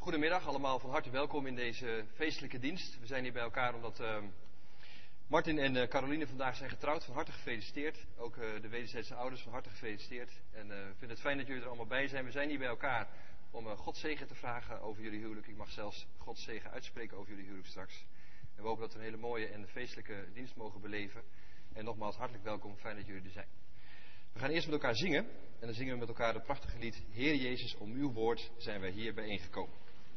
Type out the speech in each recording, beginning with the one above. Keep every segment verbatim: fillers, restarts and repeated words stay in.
Goedemiddag allemaal, van harte welkom in deze feestelijke dienst. We zijn hier bij elkaar omdat uh, Martin en uh, Caroline vandaag zijn getrouwd. Van harte gefeliciteerd. Ook uh, de wederzijdse ouders van harte gefeliciteerd. En uh, ik vind het fijn dat jullie er allemaal bij zijn. We zijn hier bij elkaar om uh, Gods zegen te vragen over jullie huwelijk. Ik mag zelfs Gods zegen uitspreken over jullie huwelijk straks. En we hopen dat we een hele mooie en feestelijke dienst mogen beleven. En nogmaals hartelijk welkom, fijn dat jullie er zijn. We gaan eerst met elkaar zingen. En dan zingen we met elkaar het prachtige lied Heer Jezus, om uw woord zijn wij hier bijeengekomen.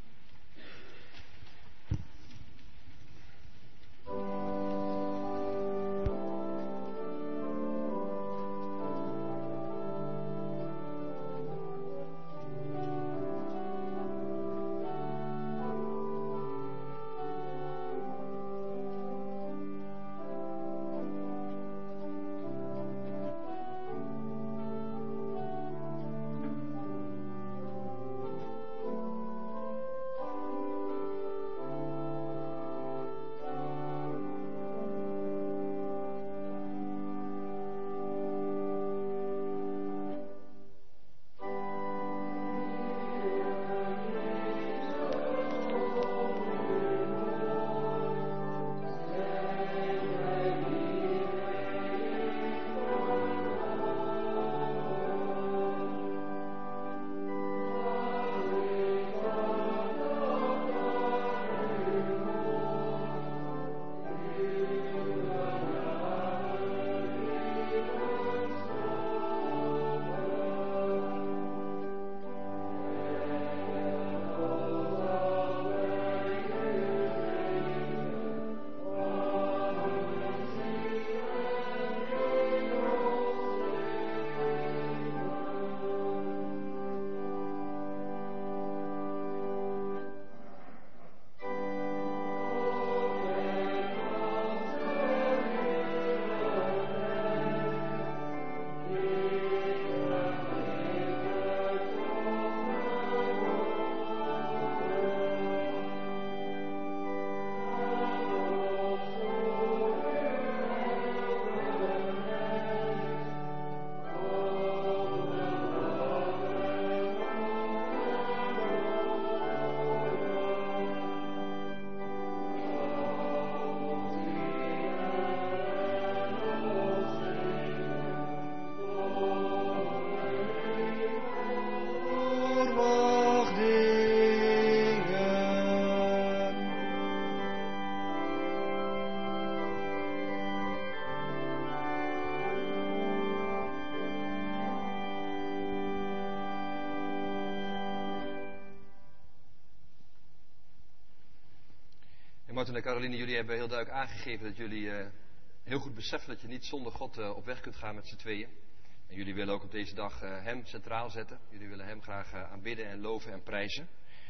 Martin en Caroline, jullie hebben heel duidelijk aangegeven dat jullie uh, heel goed beseffen dat je niet zonder God uh, op weg kunt gaan met z'n tweeën. En jullie willen ook op deze dag uh, hem centraal zetten. Jullie willen hem graag uh, aanbidden en loven en prijzen.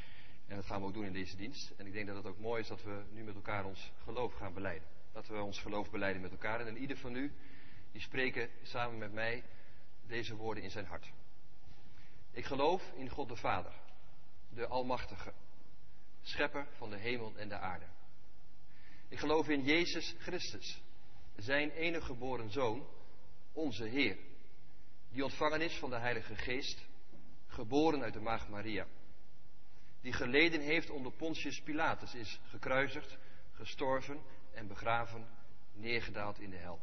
En dat gaan we ook doen in deze dienst. En ik denk dat het ook mooi is dat we nu met elkaar ons geloof gaan belijden. Dat we ons geloof belijden met elkaar. En ieder van u, die spreken samen met mij deze woorden in zijn hart. Ik geloof in God de Vader, de Almachtige, schepper van de hemel en de aarde. Ik geloof in Jezus Christus, zijn enige geboren Zoon, onze Heer, die ontvangen is van de Heilige Geest, geboren uit de Maagd Maria, die geleden heeft onder Pontius Pilatus, is gekruisigd, gestorven en begraven, neergedaald in de hel.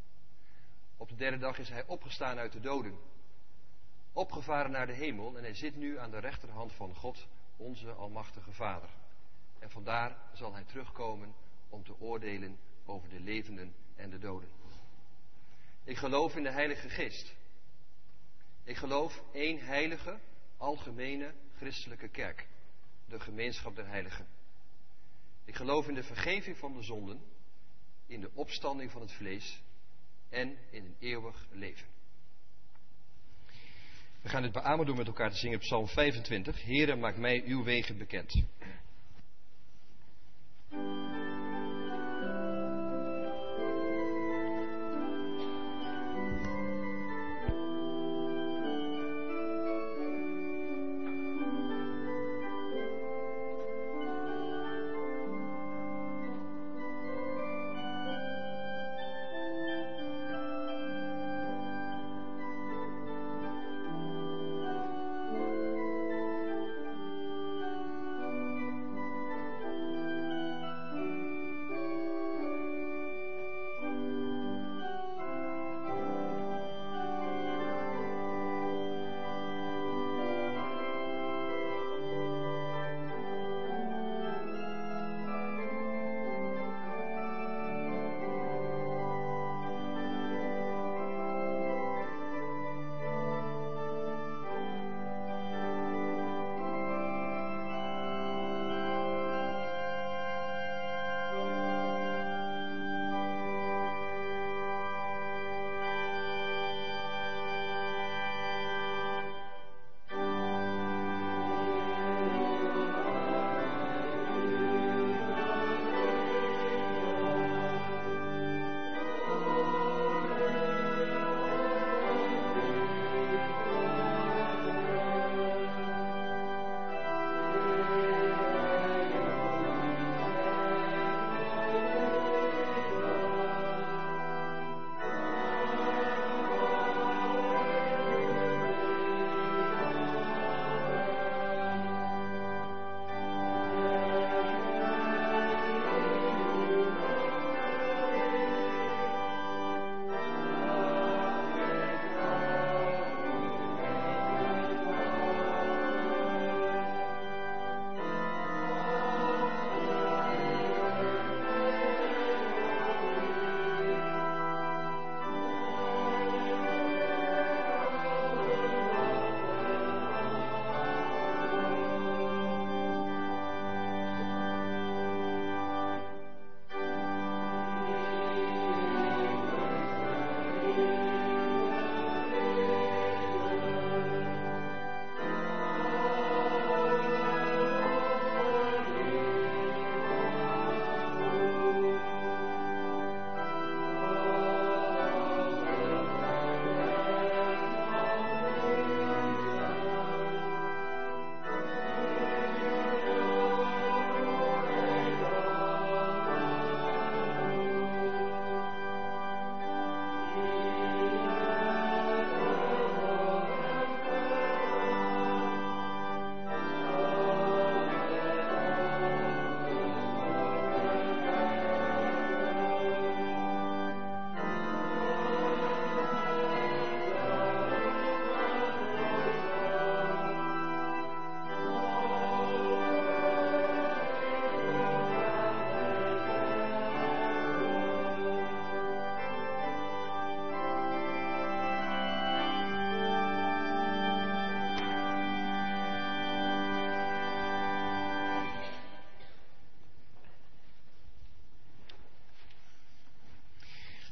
Op de derde dag is hij opgestaan uit de doden, opgevaren naar de hemel en hij zit nu aan de rechterhand van God, onze Almachtige Vader. En vandaar zal hij terugkomen om te oordelen over de levenden en de doden. Ik geloof in de Heilige Geest. Ik geloof één heilige, algemene, christelijke kerk, de gemeenschap der heiligen. Ik geloof in de vergeving van de zonden, in de opstanding van het vlees en in een eeuwig leven. We gaan dit beamen door met elkaar te zingen op Psalm vijfentwintig. Heere, maak mij uw wegen bekend. Thank you.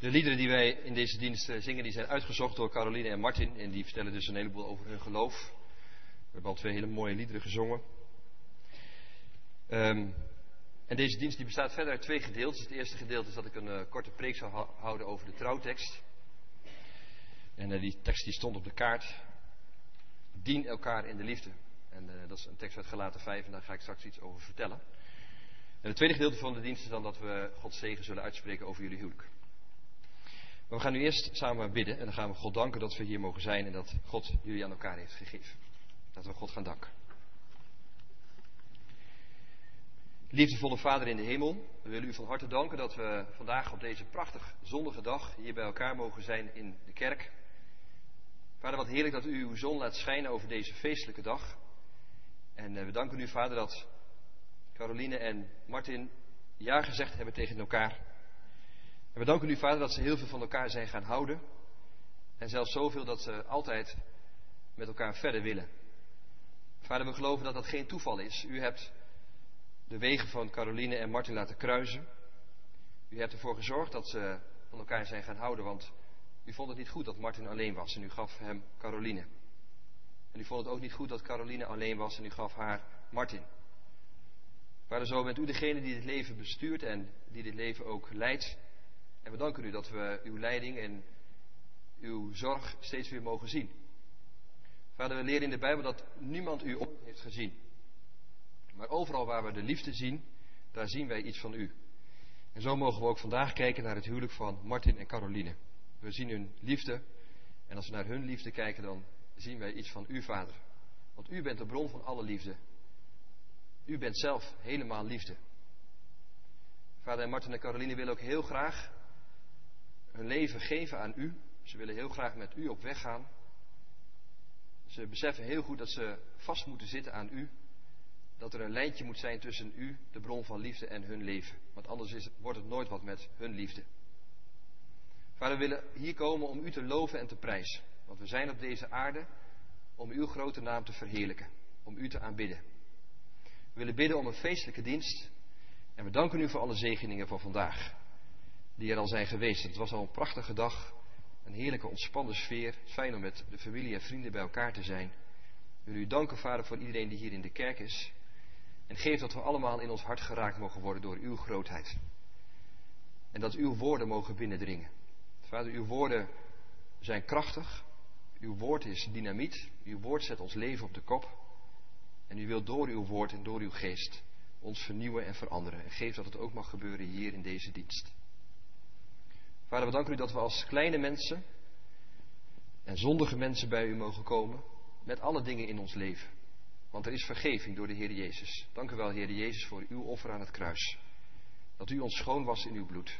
De liederen die wij in deze dienst zingen, die zijn uitgezocht door Caroline en Martin. En die vertellen dus een heleboel over hun geloof. We hebben al twee hele mooie liederen gezongen. Um, en deze dienst die bestaat verder uit twee gedeeltes. Het eerste gedeelte is dat ik een uh, korte preek zal ha- houden over de trouwtekst. En uh, die tekst die stond op de kaart. Dien elkaar in de liefde. En uh, dat is een tekst uit Galaten vijf en daar ga ik straks iets over vertellen. En het tweede gedeelte van de dienst is dan dat we Gods zegen zullen uitspreken over jullie huwelijk. Maar we gaan nu eerst samen bidden en dan gaan we God danken dat we hier mogen zijn en dat God jullie aan elkaar heeft gegeven. Laten we God gaan danken. Liefdevolle Vader in de hemel, we willen u van harte danken dat we vandaag op deze prachtig zonnige dag hier bij elkaar mogen zijn in de kerk. Vader, wat heerlijk dat u uw zon laat schijnen over deze feestelijke dag. En we danken u, Vader, dat Caroline en Martin ja gezegd hebben tegen elkaar. En we danken u, Vader, dat ze heel veel van elkaar zijn gaan houden. En zelfs zoveel dat ze altijd met elkaar verder willen. Vader, we geloven dat dat geen toeval is. U hebt de wegen van Caroline en Martin laten kruisen. U hebt ervoor gezorgd dat ze van elkaar zijn gaan houden, want u vond het niet goed dat Martin alleen was en u gaf hem Caroline. En u vond het ook niet goed dat Caroline alleen was en u gaf haar Martin. Vader, zo bent u degene die dit leven bestuurt en die dit leven ook leidt. En we danken u dat we uw leiding en uw zorg steeds weer mogen zien. Vader, we leren in de Bijbel dat niemand u ooit heeft gezien. Maar overal waar we de liefde zien, daar zien wij iets van u. En zo mogen we ook vandaag kijken naar het huwelijk van Martin en Caroline. We zien hun liefde. En als we naar hun liefde kijken, dan zien wij iets van u, Vader. Want u bent de bron van alle liefde. U bent zelf helemaal liefde. Vader, en Martin en Caroline willen ook heel graag hun leven geven aan u. Ze willen heel graag met u op weg gaan. Ze beseffen heel goed dat ze vast moeten zitten aan u. Dat er een lijntje moet zijn tussen u, de bron van liefde, en hun leven. Want anders is, wordt het nooit wat met hun liefde. Vader, we willen hier komen om u te loven en te prijzen. Want we zijn op deze aarde om uw grote naam te verheerlijken. Om u te aanbidden. We willen bidden om een feestelijke dienst. En we danken u voor alle zegeningen van vandaag. Die er al zijn geweest. Het was al een prachtige dag. Een heerlijke ontspannen sfeer. Fijn om met de familie en vrienden bij elkaar te zijn. We willen u danken, Vader, voor iedereen die hier in de kerk is. En geef dat we allemaal in ons hart geraakt mogen worden door uw grootheid. En dat uw woorden mogen binnendringen. Vader, uw woorden zijn krachtig. Uw woord is dynamiet. Uw woord zet ons leven op de kop. En u wilt door uw woord en door uw geest ons vernieuwen en veranderen. En geef dat het ook mag gebeuren hier in deze dienst. Vader, we danken u dat we als kleine mensen en zondige mensen bij u mogen komen. Met alle dingen in ons leven. Want er is vergeving door de Heer Jezus. Dank u wel, Heer Jezus, voor uw offer aan het kruis. Dat u ons schoon was in uw bloed.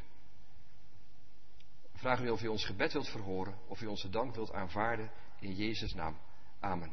We vragen u of u ons gebed wilt verhoren. Of u onze dank wilt aanvaarden in Jezus' naam. Amen.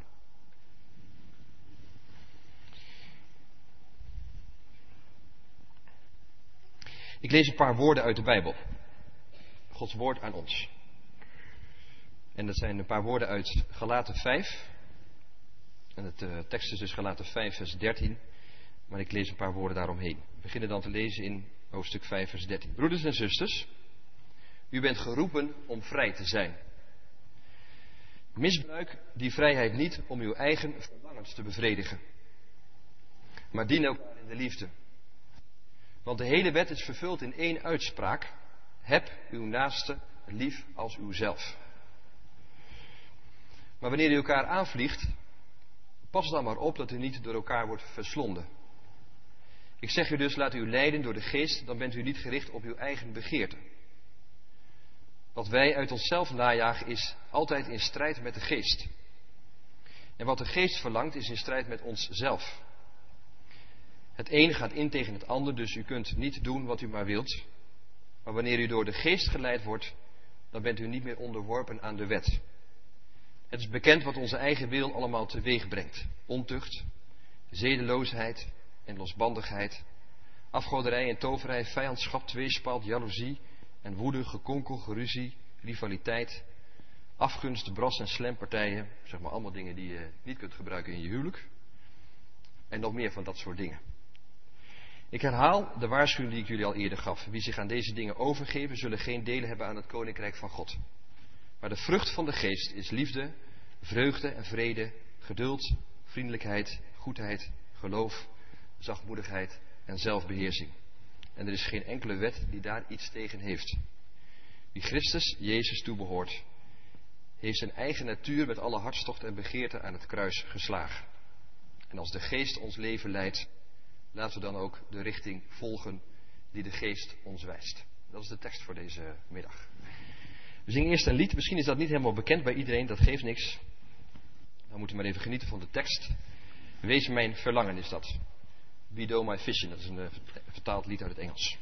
Ik lees een paar woorden uit de Bijbel. Gods woord aan ons. En dat zijn een paar woorden uit Galaten vijf. En het uh, tekst is dus Galaten vijf vers dertien. Maar ik lees een paar woorden daaromheen. We beginnen dan te lezen in hoofdstuk vijf vers dertien. Broeders en zusters, u bent geroepen om vrij te zijn. Misbruik die vrijheid niet om uw eigen verlangens te bevredigen. Maar dien elkaar in de liefde. Want de hele wet is vervuld in één uitspraak. Heb uw naaste lief als uzelf. Maar wanneer u elkaar aanvliegt, pas dan maar op dat u niet door elkaar wordt verslonden. Ik zeg u dus, laat u leiden door de geest, dan bent u niet gericht op uw eigen begeerte. Wat wij uit onszelf najagen is altijd in strijd met de geest. En wat de geest verlangt is in strijd met onszelf. Het een gaat in tegen het ander, dus u kunt niet doen wat u maar wilt. Maar wanneer u door de geest geleid wordt, dan bent u niet meer onderworpen aan de wet. Het is bekend wat onze eigen wil allemaal teweeg brengt. Ontucht, zedeloosheid en losbandigheid, afgoderij en toverij, vijandschap, tweespalt, jaloezie en woede, gekonkel, geruzie, rivaliteit, afgunst, bras en slampartijen. Zeg maar allemaal dingen die je niet kunt gebruiken in je huwelijk. En nog meer van dat soort dingen. Ik herhaal de waarschuwing die ik jullie al eerder gaf. Wie zich aan deze dingen overgeven, zullen geen deel hebben aan het koninkrijk van God. Maar de vrucht van de geest is liefde, vreugde en vrede, geduld, vriendelijkheid, goedheid, geloof, zachtmoedigheid en zelfbeheersing. En er is geen enkele wet die daar iets tegen heeft. Wie Christus Jezus toebehoort, heeft zijn eigen natuur met alle hartstocht en begeerte aan het kruis geslagen. En als de geest ons leven leidt, laten we dan ook de richting volgen die de geest ons wijst. Dat is de tekst voor deze middag. We zingen eerst een lied. Misschien is dat niet helemaal bekend bij iedereen. Dat geeft niks. Dan moeten we maar even genieten van de tekst. Wees mijn verlangen is dat. Be do my vision. Dat is een uh, vertaald lied uit het Engels.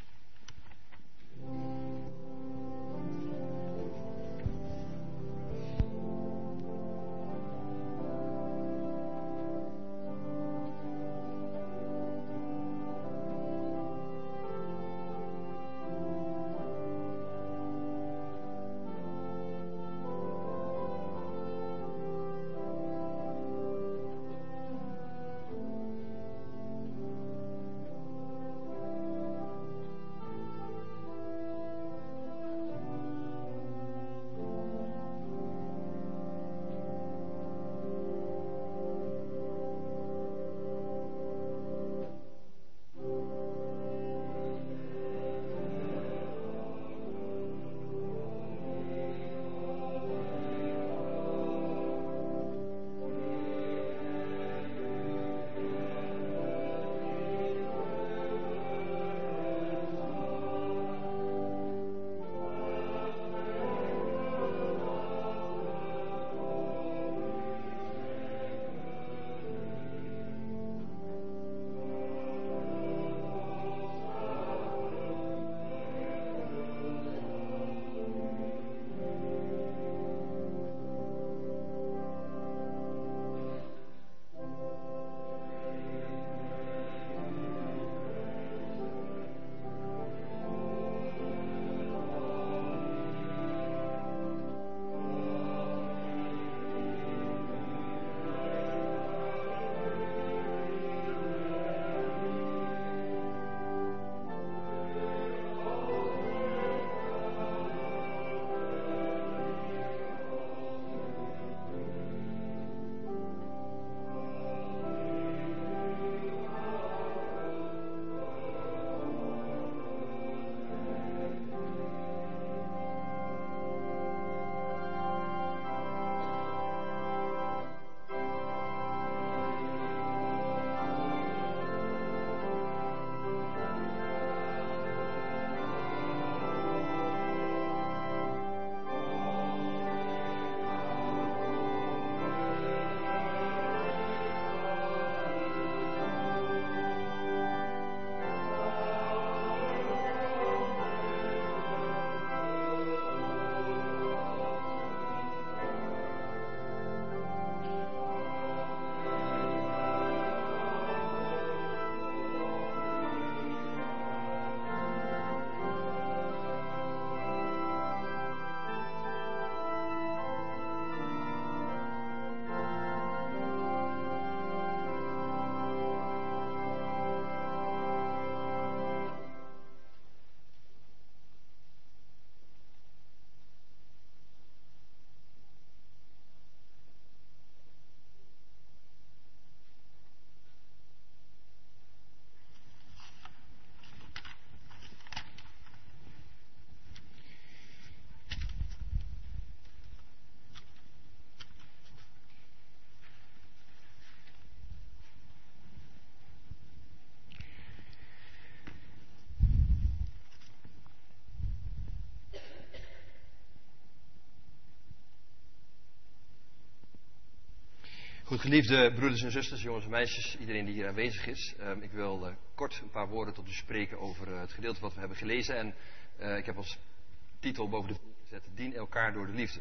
Goed, geliefde broeders en zusters, jongens en meisjes, iedereen die hier aanwezig is. Uh, ik wil uh, kort een paar woorden tot u spreken over uh, het gedeelte wat we hebben gelezen. En uh, ik heb als titel boven de voet gezet, dien elkaar door de liefde.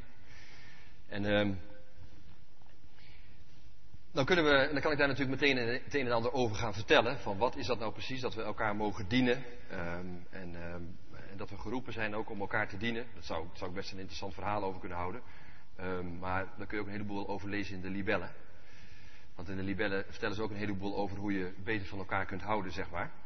En uh, dan, kunnen we, dan kan ik daar natuurlijk meteen het een en ander over gaan vertellen. Van wat is dat nou precies, dat we elkaar mogen dienen. Um, en, um, en dat we geroepen zijn ook om elkaar te dienen. Daar zou, zou ik best een interessant verhaal over kunnen houden. Um, maar daar kun je ook een heleboel over lezen in de libellen. Want in de libellen vertellen ze ook een heleboel over hoe je beter van elkaar kunt houden, zeg maar.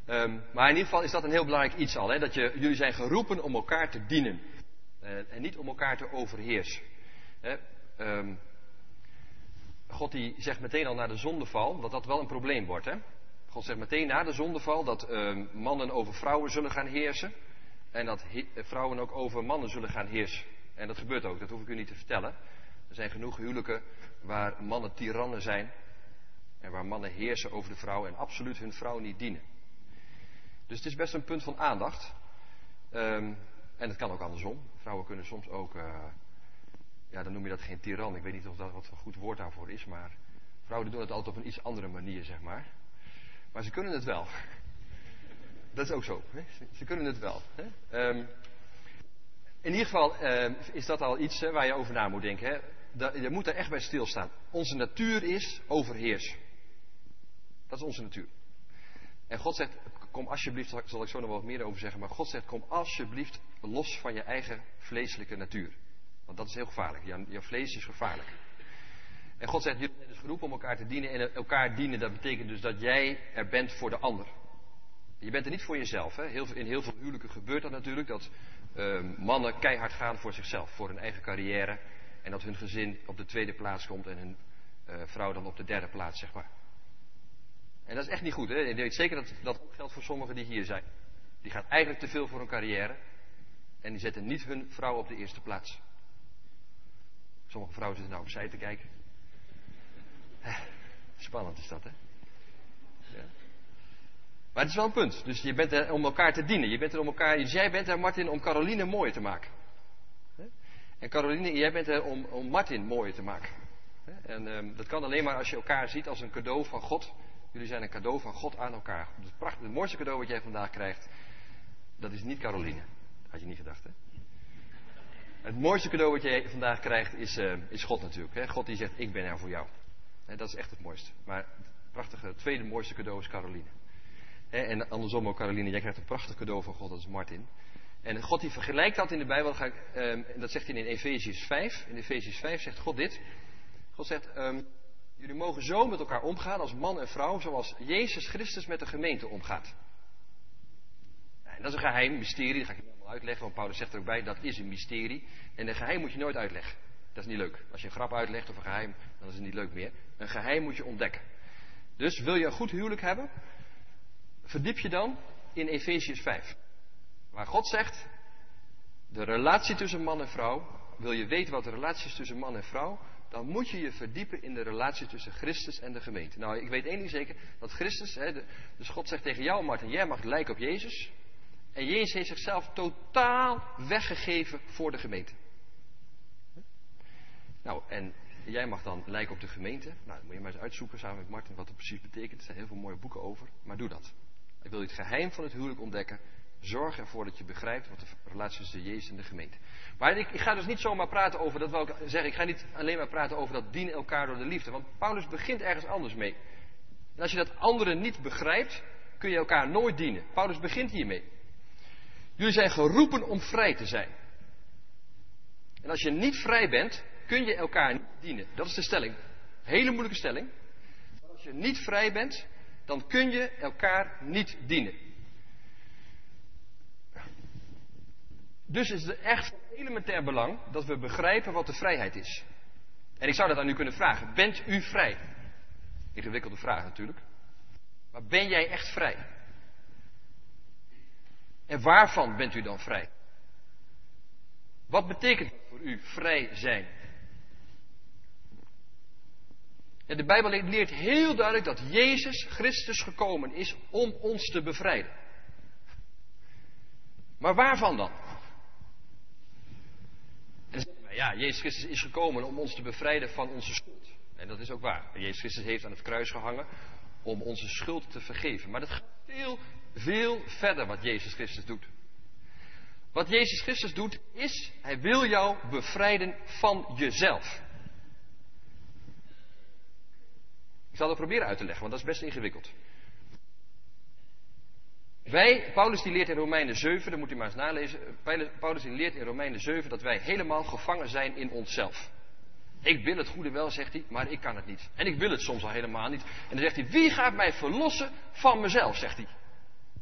Um, maar in ieder geval is dat een heel belangrijk iets al. Hè? Dat je, jullie zijn geroepen om elkaar te dienen. Uh, en niet om elkaar te overheersen. Hè? Um, God die zegt meteen al na de zondeval dat dat wel een probleem wordt. Hè? God zegt meteen na de zondeval dat uh, mannen over vrouwen zullen gaan heersen. En dat he- vrouwen ook over mannen zullen gaan heersen. En dat gebeurt ook, dat hoef ik u niet te vertellen. Er zijn genoeg huwelijken waar mannen tirannen zijn. En waar mannen heersen over de vrouw en absoluut hun vrouw niet dienen. Dus het is best een punt van aandacht. Um, en het kan ook andersom. Vrouwen kunnen soms ook, uh, ja dan noem je dat geen tiran. Ik weet niet of dat wat een goed woord daarvoor is. Maar vrouwen doen het altijd op een iets andere manier, zeg maar. Maar ze kunnen het wel. Dat is ook zo. Hè? Ze, ze kunnen het wel. Hè? Um, in ieder geval uh, is dat al iets hè, waar je over na moet denken. Hè? Da, je moet er echt bij stilstaan. Onze natuur is overheersen. Dat is onze natuur. En God zegt, kom alsjeblieft, daar zal ik zo nog wel wat meer over zeggen. Maar God zegt, kom alsjeblieft los van je eigen vleeselijke natuur. Want dat is heel gevaarlijk. Jouw, jouw vlees is gevaarlijk. En God zegt, jullie zijn dus geroepen om elkaar te dienen. En elkaar dienen, dat betekent dus dat jij er bent voor de ander. Je bent er niet voor jezelf. Hè? Heel, in heel veel huwelijken gebeurt dat natuurlijk. Dat uh, mannen keihard gaan voor zichzelf. Voor hun eigen carrière. En dat hun gezin op de tweede plaats komt. En hun uh, vrouw dan op de derde plaats, zeg maar. En dat is echt niet goed. Hè? Ik weet zeker dat dat ook geldt voor sommigen die hier zijn. Die gaan eigenlijk te veel voor hun carrière. En die zetten niet hun vrouw op de eerste plaats. Sommige vrouwen zitten nou opzij te kijken. Spannend is dat, hè? Ja. Maar het is wel een punt. Dus je bent er om elkaar te dienen. Je bent er om elkaar. Dus jij bent er, Martin, om Caroline mooier te maken. En Caroline, jij bent er om, om Martin mooier te maken. En um, dat kan alleen maar als je elkaar ziet als een cadeau van God. Jullie zijn een cadeau van God aan elkaar. Het, prachtig, het mooiste cadeau wat jij vandaag krijgt, dat is niet Caroline. Dat had je niet gedacht, hè? Het mooiste cadeau wat jij vandaag krijgt is, uh, is God natuurlijk. Hè? God die zegt, ik ben er voor jou. Hè, dat is echt het mooiste. Maar het prachtige, het tweede mooiste cadeau is Caroline. Hè? En andersom ook Caroline, jij krijgt een prachtig cadeau van God, dat is Martin. En God die vergelijkt dat in de Bijbel, ga ik, um, en dat zegt hij in Efeziërs vijf. In Efeziërs vijf zegt God dit. God zegt, um, jullie mogen zo met elkaar omgaan als man en vrouw, zoals Jezus Christus met de gemeente omgaat. En dat is een geheim, mysterie, dat ga ik niet allemaal uitleggen, want Paulus zegt er ook bij, dat is een mysterie. En een geheim moet je nooit uitleggen. Dat is niet leuk. Als je een grap uitlegt of een geheim, dan is het niet leuk meer. Een geheim moet je ontdekken. Dus wil je een goed huwelijk hebben, verdiep je dan in Efeziërs vijf. Waar God zegt, de relatie tussen man en vrouw, wil je weten wat de relatie is tussen man en vrouw, dan moet je je verdiepen in de relatie tussen Christus en de gemeente. Nou, ik weet één ding zeker, dat Christus, hè, de, dus God zegt tegen jou, Martin, jij mag lijken op Jezus. En Jezus heeft zichzelf totaal weggegeven voor de gemeente. Nou, en jij mag dan lijken op de gemeente. Nou, dan moet je maar eens uitzoeken samen met Martin wat dat precies betekent. Er zijn heel veel mooie boeken over, maar doe dat. En wil je het geheim van het huwelijk ontdekken, zorg ervoor dat je begrijpt wat de relatie is tussen Jezus en de gemeente. Maar ik, ik ga dus niet zomaar praten over, dat wil ik zeggen, ik ga niet alleen maar praten over dat dienen elkaar door de liefde. Want Paulus begint ergens anders mee. En als je dat andere niet begrijpt, kun je elkaar nooit dienen. Paulus begint hiermee. Jullie zijn geroepen om vrij te zijn. En als je niet vrij bent, kun je elkaar niet dienen. Dat is de stelling. Hele moeilijke stelling. Maar als je niet vrij bent, dan kun je elkaar niet dienen. Dus is het echt van elementair belang dat we begrijpen wat de vrijheid is. En ik zou dat aan u kunnen vragen. Bent u vrij? Ingewikkelde vraag natuurlijk. Maar ben jij echt vrij? En waarvan bent u dan vrij? Wat betekent het voor u vrij zijn? En de Bijbel leert heel duidelijk dat Jezus Christus gekomen is om ons te bevrijden. Maar waarvan dan? En dan zeggen wij, ja, Jezus Christus is gekomen om ons te bevrijden van onze schuld. En dat is ook waar. Jezus Christus heeft aan het kruis gehangen om onze schuld te vergeven. Maar dat gaat veel, veel verder wat Jezus Christus doet. Wat Jezus Christus doet is, hij wil jou bevrijden van jezelf. Ik zal dat proberen uit te leggen, want dat is best ingewikkeld. Wij, Paulus die leert in Romeinen zeven, dat moet u maar eens nalezen. Paulus die leert in Romeinen zeven dat wij helemaal gevangen zijn in onszelf. Ik wil het goede wel, zegt hij, maar ik kan het niet. En ik wil het soms al helemaal niet. En dan zegt hij, wie gaat mij verlossen van mezelf, zegt hij.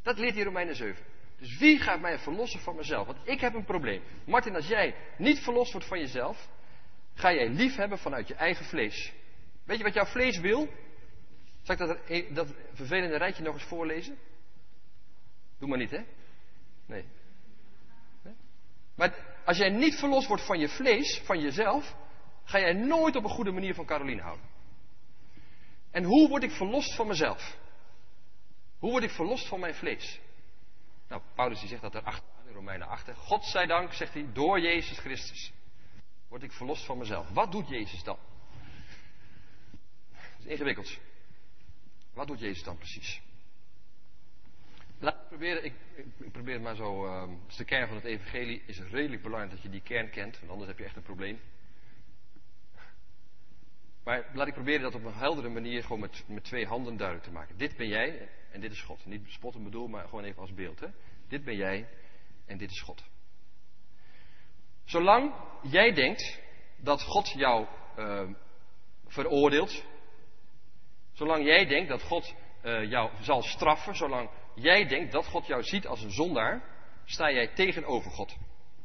Dat leert hier Romeinen zeven. Dus wie gaat mij verlossen van mezelf? Want ik heb een probleem. Martin, als jij niet verlost wordt van jezelf, ga jij lief hebben vanuit je eigen vlees. Weet je wat jouw vlees wil? Zal ik dat, dat vervelende rijtje nog eens voorlezen? Doe maar niet, hè? Nee. nee. Maar als jij niet verlost wordt van je vlees, van jezelf, ga jij nooit op een goede manier van Caroline houden. En hoe word ik verlost van mezelf? Hoe word ik verlost van mijn vlees? Nou, Paulus die zegt dat er achteraan in Romeinen acht. God zij dank, zegt hij, door Jezus Christus word ik verlost van mezelf. Wat doet Jezus dan? Dat is ingewikkeld. Wat doet Jezus dan precies? Laat ik proberen, ik, ik, ik probeer het maar zo. Uh, het is de kern van het evangelie. Is het redelijk belangrijk dat je die kern kent, want anders heb je echt een probleem. Maar laat ik proberen dat op een heldere manier gewoon met, met twee handen duidelijk te maken. Dit ben jij en dit is God. Niet spotten bedoel, maar gewoon even als beeld. Hè? Dit ben jij en dit is God. Zolang jij denkt dat God jou uh, veroordeelt. Zolang jij denkt dat God uh, jou zal straffen. Zolang jij denkt dat God jou ziet als een zondaar. Sta jij tegenover God.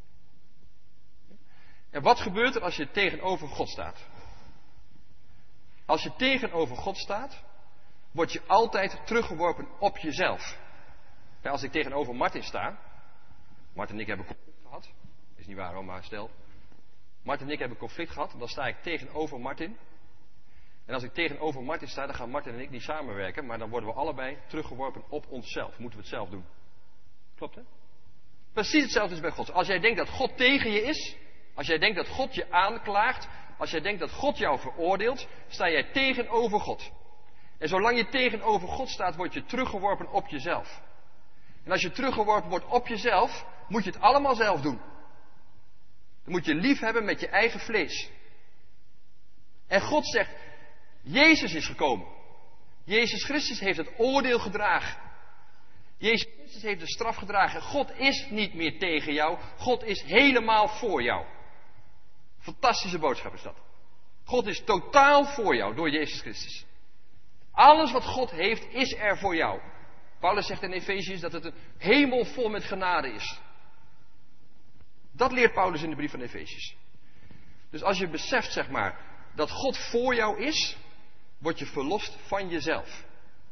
En wat gebeurt er als je tegenover God staat? Als je tegenover God staat, word je altijd teruggeworpen op jezelf. Ja, als ik tegenover Martin sta. Martin en ik hebben conflict gehad. Is niet waar hoor, maar stel. Martin en ik hebben conflict gehad. Dan sta ik tegenover Martin. En als ik tegenover Martin sta, dan gaan Martin en ik niet samenwerken. Maar dan worden we allebei teruggeworpen op onszelf. Moeten we het zelf doen. Klopt hè? Precies hetzelfde is bij God. Als jij denkt dat God tegen je is. Als jij denkt dat God je aanklaagt. Als jij denkt dat God jou veroordeelt, sta jij tegenover God. En zolang je tegenover God staat, word je teruggeworpen op jezelf. En als je teruggeworpen wordt op jezelf, moet je het allemaal zelf doen. Dan moet je lief hebben met je eigen vlees. En God zegt, Jezus is gekomen. Jezus Christus heeft het oordeel gedragen. Jezus Christus heeft de straf gedragen. God is niet meer tegen jou. God is helemaal voor jou. Fantastische boodschap is dat. God is totaal voor jou door Jezus Christus. Alles wat God heeft is er voor jou. Paulus zegt in Efeziërs dat het een hemel vol met genade is. Dat leert Paulus in de brief van Efeziërs. Dus als je beseft zeg maar dat God voor jou is, word je verlost van jezelf.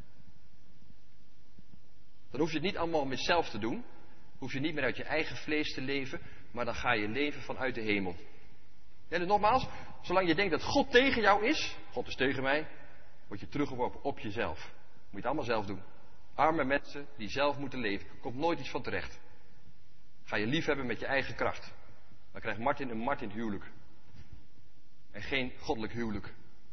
Dan hoef je het niet allemaal met zelf te doen. Hoef je niet meer uit je eigen vlees te leven, maar dan ga je leven vanuit de hemel. Ja, dus nogmaals, zolang je denkt dat God tegen jou is, God is tegen mij, word je teruggeworpen op jezelf. Moet je het allemaal zelf doen. Arme mensen die zelf moeten leven, komt nooit iets van terecht. Ga je lief hebben met je eigen kracht. Dan krijgt Martin een Martin huwelijk. En geen goddelijk huwelijk.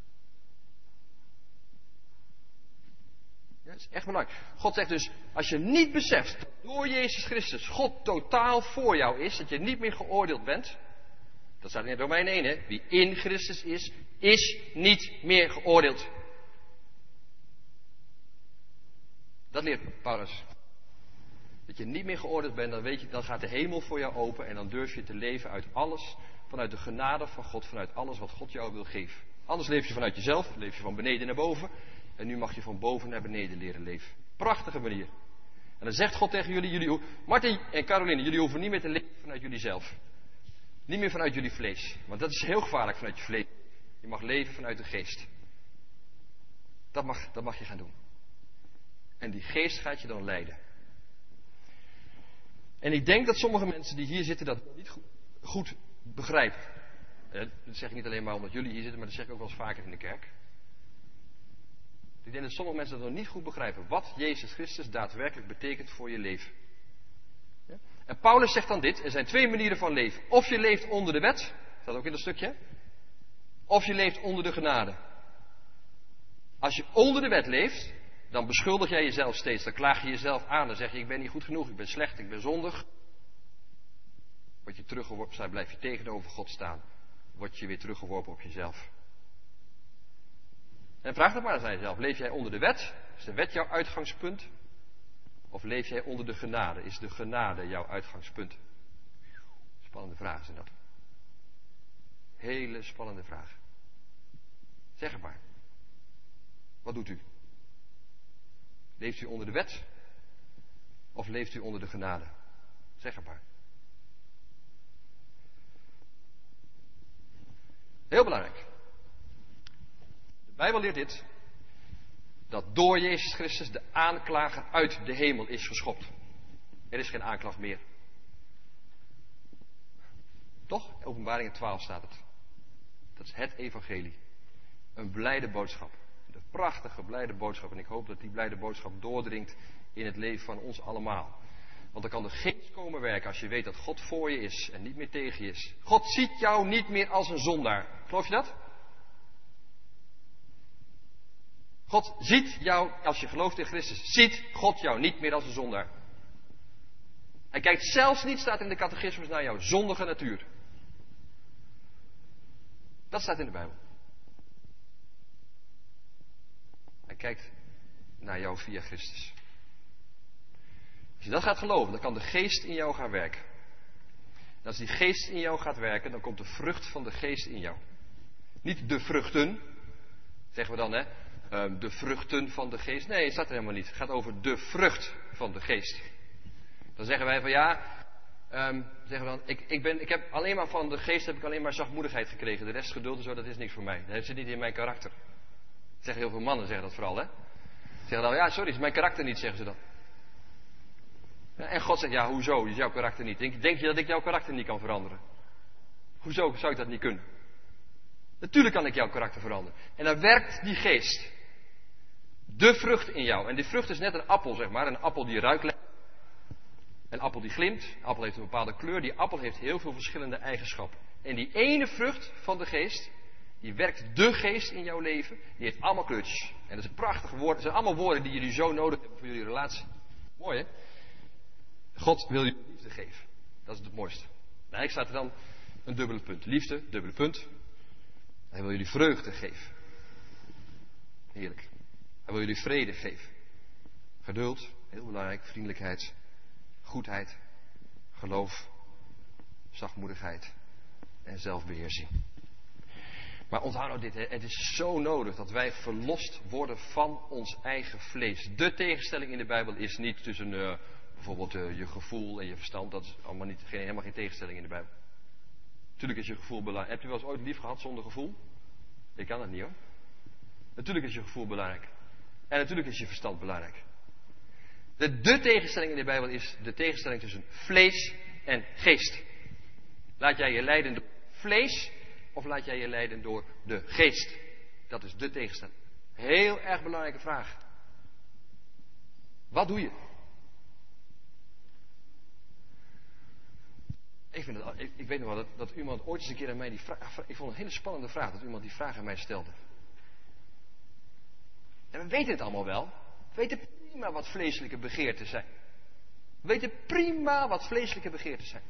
Ja, dat is echt belangrijk. God zegt dus, als je niet beseft dat door Jezus Christus God totaal voor jou is, dat je niet meer geoordeeld bent. Dat staat in Romeinen één, hè. Wie in Christus is, is niet meer geoordeeld. Dat leert Paulus. Dat je niet meer geoordeeld bent, dan weet je, dan gaat de hemel voor jou open en dan durf je te leven uit alles, vanuit de genade van God, vanuit alles wat God jou wil geven. Anders leef je vanuit jezelf, leef je van beneden naar boven. En nu mag je van boven naar beneden leren leven. Prachtige manier. En dan zegt God tegen jullie, jullie Martin en Caroline, jullie hoeven niet meer te leven vanuit jullie zelf. Niet meer vanuit jullie vlees. Want dat is heel gevaarlijk vanuit je vlees. Je mag leven vanuit de geest. Dat mag, dat mag je gaan doen. En die geest gaat je dan leiden. En ik denk dat sommige mensen die hier zitten dat niet goed, goed begrijpen. Dat zeg ik niet alleen maar omdat jullie hier zitten, maar dat zeg ik ook wel eens vaker in de kerk. Ik denk dat sommige mensen dat nog niet goed begrijpen. Wat Jezus Christus daadwerkelijk betekent voor je leven. Ja? En Paulus zegt dan dit. Er zijn twee manieren van leven. Of je leeft onder de wet. Staat ook in dat stukje. Of je leeft onder de genade. Als je onder de wet leeft. Dan beschuldig jij jezelf steeds. Dan klaag je jezelf aan. Dan zeg je ik ben niet goed genoeg. Ik ben slecht. Ik ben zondig. Word je teruggeworpen. Blijf je tegenover God staan. Word je weer teruggeworpen op jezelf. En vraag het maar aan jezelf. Leef jij onder de wet? Is de wet jouw uitgangspunt? Of leef jij onder de genade? Is de genade jouw uitgangspunt? Spannende vragen zijn dat. Hele spannende vragen. Zeg het maar. Wat doet u? Leeft u onder de wet? Of leeft u onder de genade? Zeg het maar. Heel belangrijk. De Bijbel leert dit. Dat door Jezus Christus de aanklager uit de hemel is geschopt. Er is geen aanklacht meer. Toch? In Openbaringen twaalf staat het. Dat is het evangelie. Een blijde boodschap. Een prachtige blijde boodschap. En ik hoop dat die blijde boodschap doordringt in het leven van ons allemaal. Want dan kan er geest komen werken als je weet dat God voor je is en niet meer tegen je is. God ziet jou niet meer als een zondaar. Geloof je dat? God ziet jou, als je gelooft in Christus, ziet God jou niet meer als een zondaar. Hij kijkt zelfs niet, staat in de catechismus, naar jouw zondige natuur. Dat staat in de Bijbel. Hij kijkt naar jou via Christus. Als je dat gaat geloven, dan kan de geest in jou gaan werken. En als die geest in jou gaat werken, dan komt de vrucht van de geest in jou. Niet de vruchten, zeggen we dan, hè. Um, de vruchten van de geest. Nee, het staat er helemaal niet. Het gaat over de vrucht van de geest. Dan zeggen wij van ja, um, zeggen we dan, ik, ik, ben, ik heb alleen maar van de geest heb ik alleen maar zachtmoedigheid gekregen. De rest geduld en zo, dat is niks voor mij. Dat zit niet in mijn karakter. Dat zeggen heel veel mannen, zeggen dat vooral, hè. Zeggen dan, ja, sorry, het is mijn karakter niet, zeggen ze dan. Ja, en God zegt, ja, hoezo, is jouw karakter niet? Denk, denk je dat ik jouw karakter niet kan veranderen? Hoezo zou ik dat niet kunnen? Natuurlijk kan ik jouw karakter veranderen. En dan werkt die geest. De vrucht in jou. En die vrucht is net een appel, zeg maar. Een appel die ruikt lekker. Een appel die glimt. Een appel heeft een bepaalde kleur. Die appel heeft heel veel verschillende eigenschappen. En die ene vrucht van de geest, die werkt de geest in jouw leven. Die heeft allemaal kleurtjes. En dat is een prachtig woord. Dat zijn allemaal woorden die jullie zo nodig hebben voor jullie relatie. Mooi, hè? God wil je liefde geven. Dat is het mooiste. Nou, ik staat er dan een dubbele punt. Liefde, dubbele punt. Hij wil jullie vreugde geven. Heerlijk. Hij wil jullie vrede geven. Geduld, heel belangrijk. Vriendelijkheid. Goedheid. Geloof. Zachtmoedigheid. En zelfbeheersing. Maar onthoud nou dit. Hè. Het is zo nodig dat wij verlost worden van ons eigen vlees. De tegenstelling in de Bijbel is niet tussen uh, bijvoorbeeld uh, je gevoel en je verstand. Dat is allemaal niet, geen, helemaal geen tegenstelling in de Bijbel. Natuurlijk is je gevoel belangrijk. Heb je wel eens ooit lief gehad zonder gevoel? Ik kan dat niet hoor. Natuurlijk is je gevoel belangrijk. En natuurlijk is je verstand belangrijk. De, de tegenstelling in de Bijbel is de tegenstelling tussen vlees en geest. Laat jij je leiden door vlees of laat jij je leiden door de geest? Dat is de tegenstelling. Heel erg belangrijke vraag. Wat doe je? Ik, vind het, ik, ik weet nog wel dat, dat iemand ooit eens een keer aan mij die vraag... Ik vond het een hele spannende vraag dat iemand die vraag aan mij stelde. En we weten het allemaal wel. We weten prima wat vleeselijke begeerten zijn. We weten prima wat vleeselijke begeerten zijn.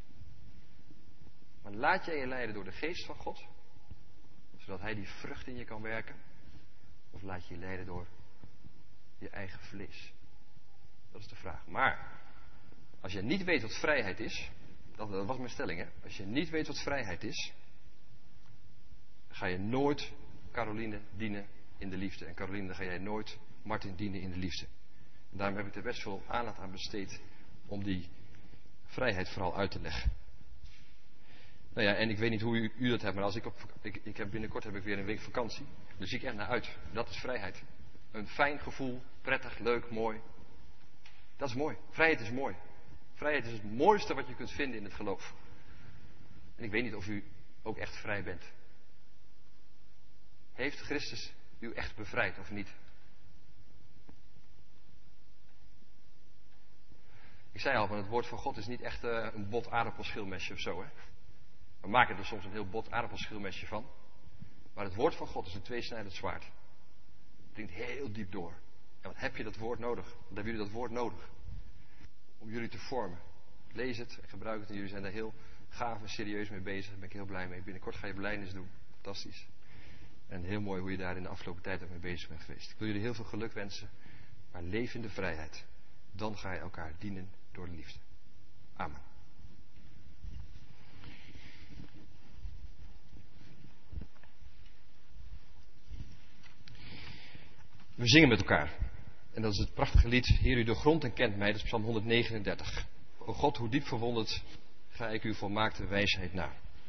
Maar laat jij je leiden door de geest van God, zodat hij die vrucht in je kan werken? Of laat je je leiden door je eigen vlees? Dat is de vraag. Maar, als je niet weet wat vrijheid is, dat, dat was mijn stelling, hè. Als je niet weet wat vrijheid is, ga je nooit Caroline dienen in de liefde. En Caroline, dan ga jij nooit Martin dienen in de liefde. En daarom heb ik er best veel aandacht aan besteed om die vrijheid vooral uit te leggen. Nou ja, en ik weet niet hoe u, u dat hebt, maar als ik op, ik, ik heb binnenkort heb ik weer een week vakantie. Daar zie ik echt naar uit. Dat is vrijheid. Een fijn gevoel, prettig, leuk, mooi. Dat is mooi. Vrijheid is mooi. Vrijheid is het mooiste wat je kunt vinden in het geloof. En ik weet niet of u ook echt vrij bent. Heeft Christus u echt bevrijd of niet? Ik zei al, van het woord van God is niet echt uh, een bot aardappelschilmesje of zo, hè. We maken er soms een heel bot aardappelschilmesje van. Maar het woord van God is een tweesnijdend zwaard. Het dringt heel diep door. En wat heb je dat woord nodig? Wat hebben jullie dat woord nodig? Om jullie te vormen. Lees het en gebruik het. En jullie zijn daar heel gaaf en serieus mee bezig. Daar ben ik heel blij mee. Binnenkort ga je belijdenis doen. Fantastisch. En heel mooi hoe je daar in de afgelopen tijd ook mee bezig bent geweest. Ik wil jullie heel veel geluk wensen. Maar leef in de vrijheid. Dan ga je elkaar dienen door de liefde. Amen. We zingen met elkaar. En dat is het prachtige lied Heer, u doorgrondt en kent mij. Dat is Psalm honderdnegenendertig. O God, hoe diep verwonderd ga ik uw volmaakte wijsheid na.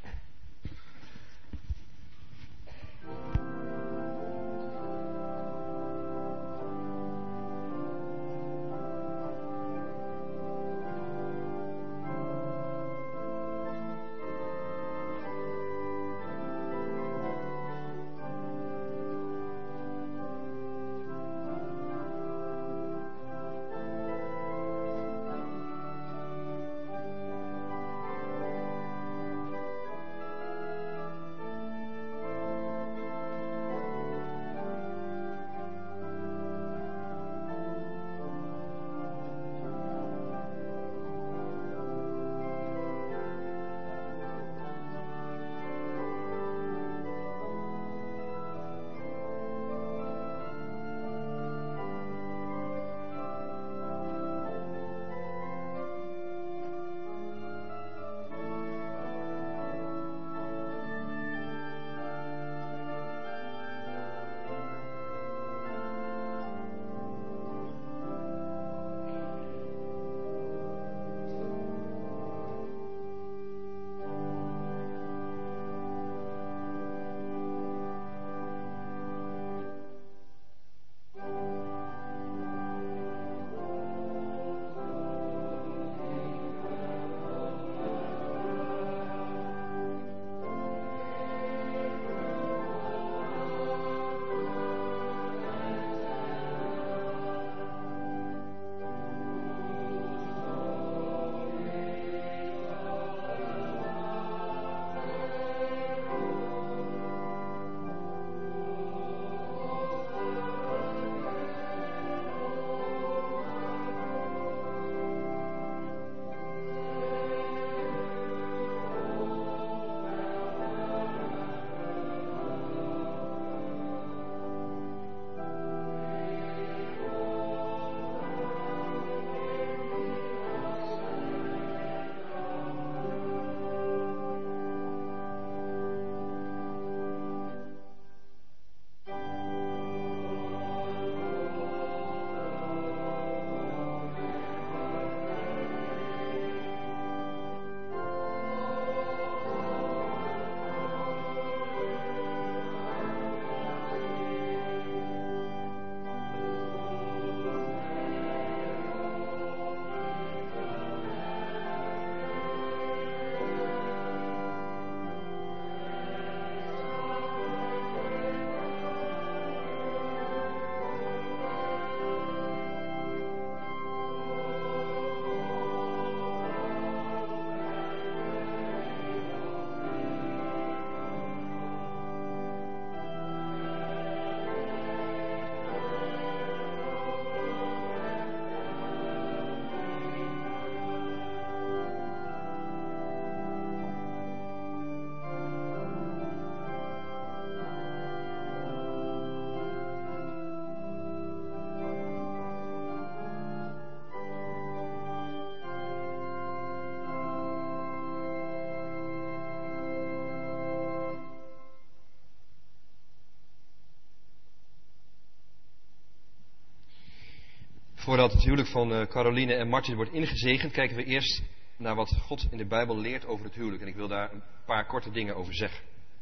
Voordat het huwelijk van uh, Caroline en Martin wordt ingezegend, kijken we eerst naar wat God in de Bijbel leert over het huwelijk. En ik wil daar een paar korte dingen over zeggen.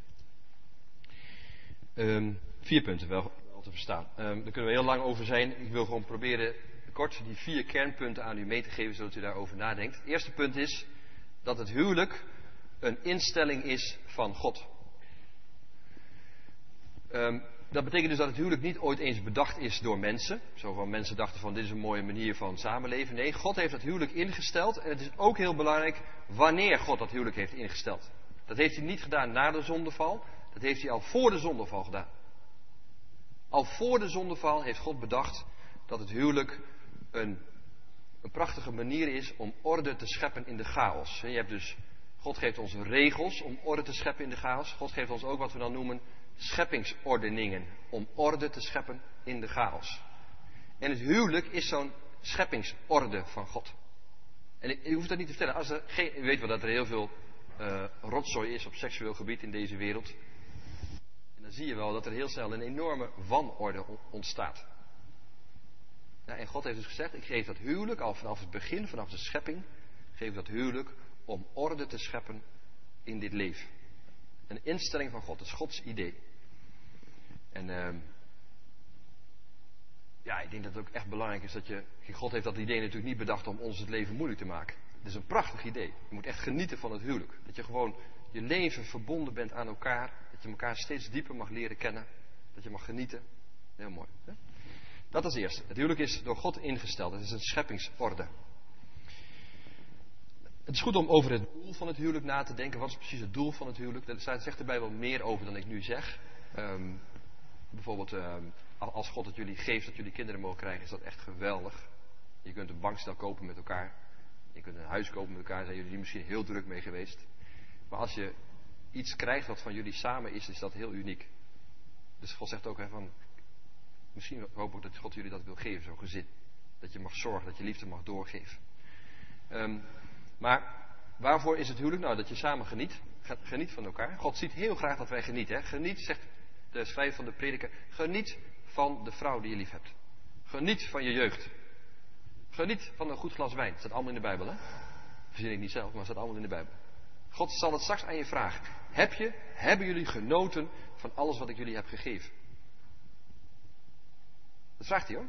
Um, vier punten wel, wel te verstaan. Um, daar kunnen we heel lang over zijn. Ik wil gewoon proberen kort die vier kernpunten aan u mee te geven, zodat u daarover nadenkt. Het eerste punt is dat het huwelijk een instelling is van God. Um, Dat betekent dus dat het huwelijk niet ooit eens bedacht is door mensen. Zo van mensen dachten van dit is een mooie manier van samenleven. Nee, God heeft dat huwelijk ingesteld. En het is ook heel belangrijk wanneer God dat huwelijk heeft ingesteld. Dat heeft hij niet gedaan na de zondeval. Dat heeft hij al voor de zondeval gedaan. Al voor de zondeval heeft God bedacht dat het huwelijk een, een prachtige manier is om orde te scheppen in de chaos. Je hebt dus, God geeft ons regels om orde te scheppen in de chaos. God geeft ons ook wat we dan noemen scheppingsordeningen, om orde te scheppen in de chaos. En het huwelijk is zo'n scheppingsorde van God. En u hoeft dat niet te vertellen. Als er geen, u weet wel dat er heel veel uh, rotzooi is op seksueel gebied in deze wereld. En dan zie je wel dat er heel snel een enorme wanorde ontstaat. Ja, en God heeft dus gezegd, ik geef dat huwelijk al vanaf het begin, vanaf de schepping, geef ik dat huwelijk om orde te scheppen in dit leven. Een instelling van God, dat is Gods idee. En uh, ja, ik denk dat het ook echt belangrijk is dat je, God heeft dat idee natuurlijk niet bedacht om ons het leven moeilijk te maken. Het is een prachtig idee. Je moet echt genieten van het huwelijk. Dat je gewoon je leven verbonden bent aan elkaar. Dat je elkaar steeds dieper mag leren kennen. Dat je mag genieten. Heel mooi. Hè? Dat als eerste. Het huwelijk is door God ingesteld. Het is een scheppingsorde. Het is goed om over het doel van het huwelijk na te denken. Wat is precies het doel van het huwelijk? Daar zegt de Bijbel meer over dan ik nu zeg. Um, bijvoorbeeld, um, als God het jullie geeft dat jullie kinderen mogen krijgen, is dat echt geweldig. Je kunt een bankstel kopen met elkaar. Je kunt een huis kopen met elkaar. Daar zijn jullie misschien heel druk mee geweest. Maar als je iets krijgt wat van jullie samen is, is dat heel uniek. Dus God zegt ook hè, van, misschien hoop ik dat God jullie dat wil geven, zo'n gezin. Dat je mag zorgen, dat je liefde mag doorgeven. Um, maar waarvoor is het huwelijk? Nou, dat je samen geniet. Geniet van elkaar. God ziet heel graag dat wij genieten. Hè? Geniet, zegt de schrijver van de prediker, geniet van de vrouw die je lief hebt. Geniet van je jeugd. Geniet van een goed glas wijn. Dat staat allemaal in de Bijbel, hè? Verzin ik niet zelf, maar het staat allemaal in de Bijbel. God zal het straks aan je vragen. Heb je, hebben jullie genoten van alles wat ik jullie heb gegeven? Dat vraagt hij hoor.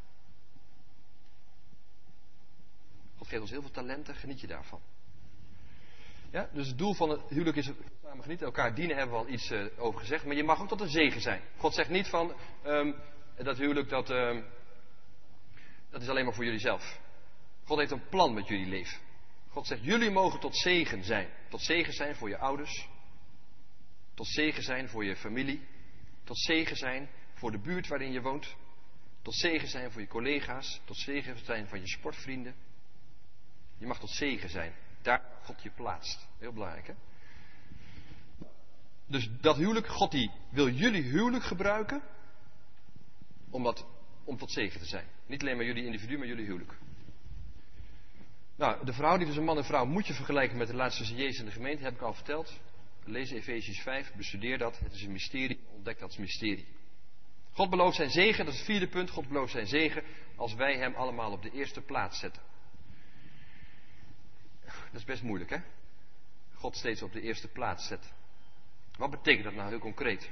God geeft ons heel veel talenten, geniet je daarvan. Ja, dus het doel van het huwelijk is samen genieten, elkaar dienen, hebben we al iets uh, over gezegd. Maar je mag ook tot een zegen zijn. God zegt niet van, um, dat huwelijk, dat, um, dat is alleen maar voor jullie zelf. God heeft een plan met jullie leven. God zegt, jullie mogen tot zegen zijn. Tot zegen zijn voor je ouders. Tot zegen zijn voor je familie. Tot zegen zijn voor de buurt waarin je woont. Tot zegen zijn voor je collega's. Tot zegen zijn van je sportvrienden. Je mag tot zegen zijn. Daar God je plaatst. Heel belangrijk, hè? Dus dat huwelijk, God die wil jullie huwelijk gebruiken. Om, dat, om tot zegen te zijn. Niet alleen maar jullie individu, maar jullie huwelijk. Nou, de verhouding tussen man en vrouw moet je vergelijken met de relatie tussen Jezus en de gemeente. Heb ik al verteld. Lees Efesiërs vijf, bestudeer dat. Het is een mysterie, ontdek dat als mysterie. God belooft zijn zegen, dat is het vierde punt. God belooft zijn zegen als wij hem allemaal op de eerste plaats zetten. Dat is best moeilijk, hè? God steeds op de eerste plaats zetten. Wat betekent dat nou heel concreet?